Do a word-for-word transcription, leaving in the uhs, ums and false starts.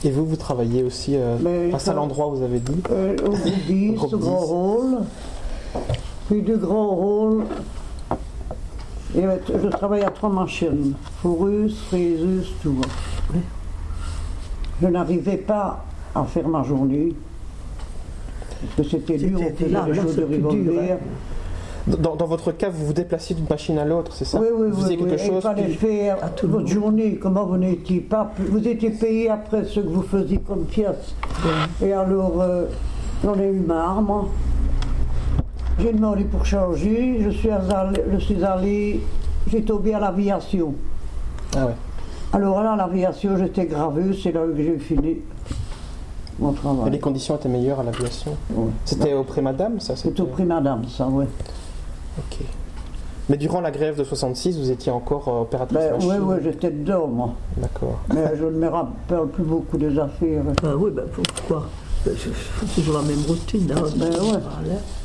Et vous, vous travaillez aussi euh, à cet endroit, vous avez dit euh, Au dix, au grand rôle. Puis de grands rôles. Et je travaille à trois machines. Fourrus, frésus, tout. Je n'arrivais pas à faire ma journée. Parce que c'était dur, on faisait là, des là, choses de plus dur, revolver. hein. Dans, dans votre cas, vous vous déplaciez d'une machine à l'autre, c'est ça? Oui, oui, vous oui. faisiez oui. quelque Il chose fallait puis... faire À tout le votre monde. journée. Comment vous n'étiez pas... Vous étiez payé après ce que vous faisiez comme pièce. Oui. Et alors, euh, j'en ai eu marre, moi. J'ai demandé pour changer. Je suis allé, je suis allé, j'ai tombé à l'aviation. Ah ouais. Alors là, à l'aviation, j'étais graveuse. C'est là que j'ai fini mon Et travail. les conditions étaient meilleures à l'aviation? Ouais. C'était auprès madame, ça? C'est au prix madame, ça, oui. Ok. Mais durant la grève de soixante-six, vous étiez encore euh, opératrice Ben, machine? oui, oui, j'étais dedans, moi. D'accord. Mais je ne me rappelle plus beaucoup des affaires. Ben oui, ben pourquoi? Ben, c'est toujours la même routine. Hein. Ben ouais. Voilà.